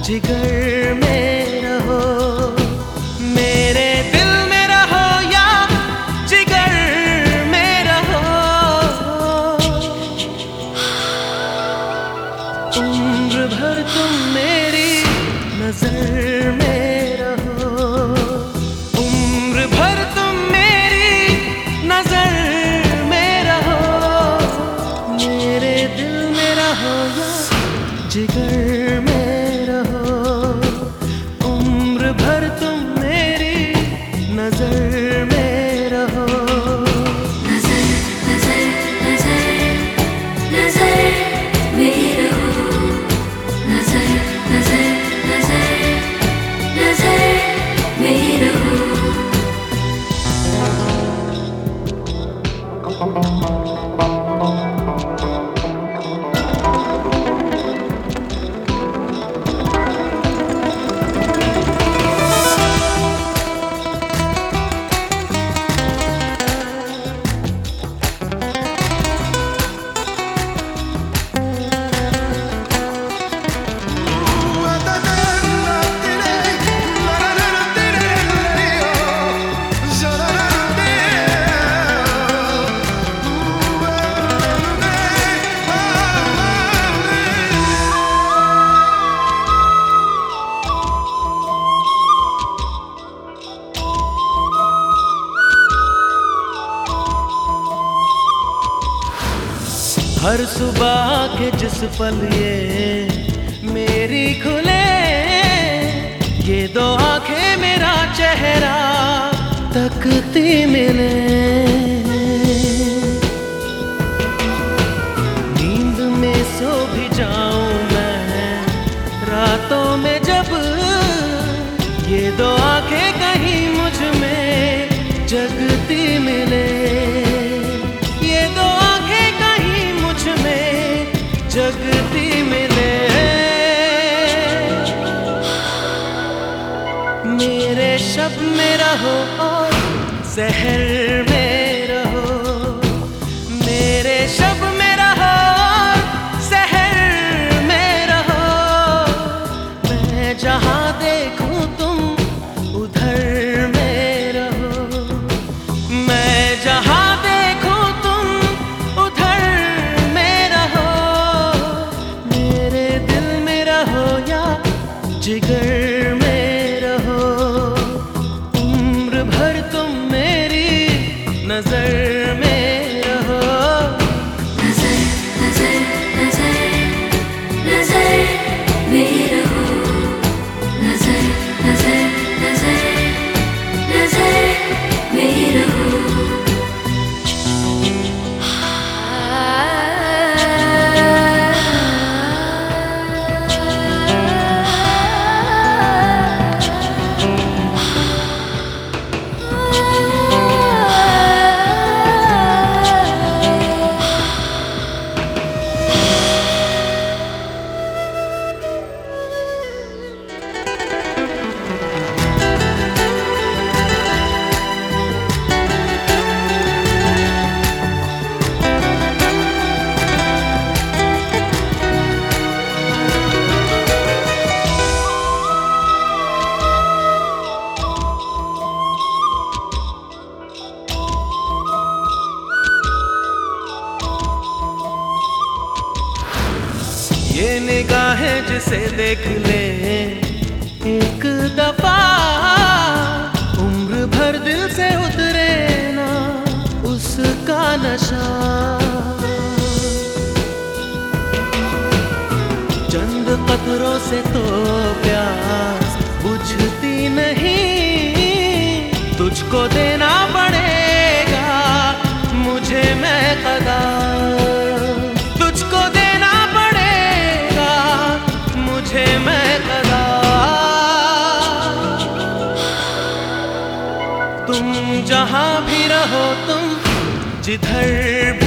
जिगर में रहो, मेरे दिल में रहो या जिगर में रहो। उम्र भर तुम मेरी नजर में रहो, उम्र भर तुम मेरी नजर में रहो। मेरे दिल में रहो या जिगर में रहो, उम्र भर तुम मेरी नजर में रहो। नजर नजर नजर नजर में रहो, नजर नजर नजर नजर में रहो। हर सुबह के जिस पल ये मेरी खुले, ये दो आंखें मेरा चेहरा तकती मिले। नींद में सो भी जाऊं मैं रातों में जब, ये दो आंखें कहीं मुझ में जगती मिले। ये दो जगती मिले, मेरे शब में रहो और शहर में रहो, मेरे शब में रहो और शहर में रहो। मैं जहाँ देखूं तुम उधर में रहो, मैं जहाँ जिगर में रहो, उम्र भर तुम मेरी नजर में रहो। नजर नजर नजर नजर में रहो, नजर नजर नजर नजर में रहो। ये निगाहें जिसे देख ले एक दफा, उम्र भर दिल से उतरे ना उसका नशा। चंद कतरों से तो प्यास बुझती नहीं, तुझको देना पड़ेगा मुझे मैं कदा, तुझको देना पड़ेगा मुझे मैं कदा। तुम जहाँ भी रहो, तुम जिधर